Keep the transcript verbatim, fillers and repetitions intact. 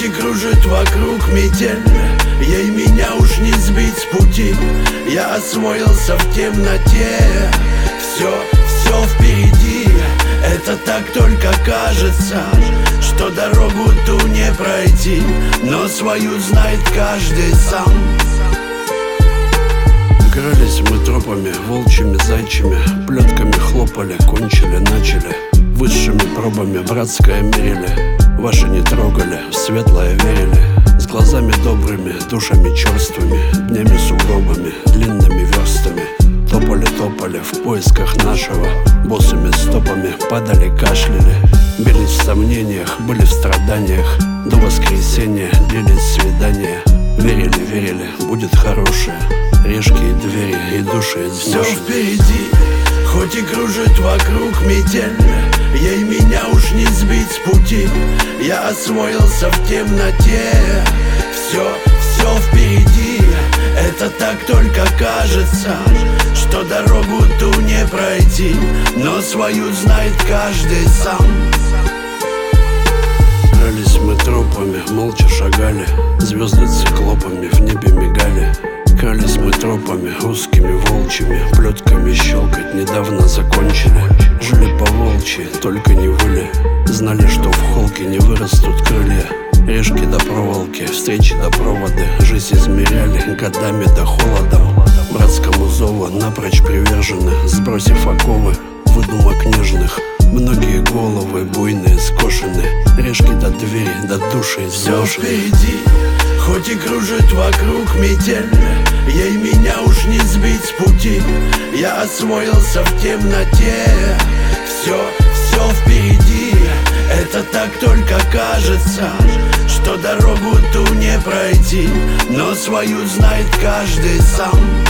кружит вокруг метель, ей меня уж не сбить с пути. Я освоился в темноте, все, все впереди. Это так только кажется, что дорогу ту не пройти, но свою знает каждый сам. Крались мы тропами, волчьими, зайчими, плетками хлопали, кончили, начали. Высшими пробами братское мерили, ваши не трогали, в светлое верили. С глазами добрыми, душами черствыми, днями сугробами, длинными верстами. Топали-топали в поисках нашего, босыми стопами падали, кашляли. Бились в сомнениях, были в страданиях, до воскресенья длились свидания. Верили, верили, будет хорошее, решки и двери, и души все впереди, хоть и кружит вокруг метель, ей меня уж не сбить с пути. Я освоился в темноте, все, все впереди. Это так только кажется, что дорогу ту не пройти, но свою знает каждый сам. Крались мы тропами, молча шагали, звезды циклопами в небе мигали. Крались мы тропами, узкими волчьими, плетками щелкать недавно закончили. Жили по волчьи, только не выли, знали, что в холке не вырастут крылья. Решки до проволоки, встречи до проводы, жизнь измеряли годами до холода. Братскому зову напрочь привержены, сбросив оковы выдумок нежных. Многие головы буйные скошены, решки до двери, до души все впереди, хоть и кружит вокруг метель, ей меня уж не сбить с пути. Я освоился в темноте, все, все впереди. Это так только кажется, что дорогу ту не пройти, но свою знает каждый сам.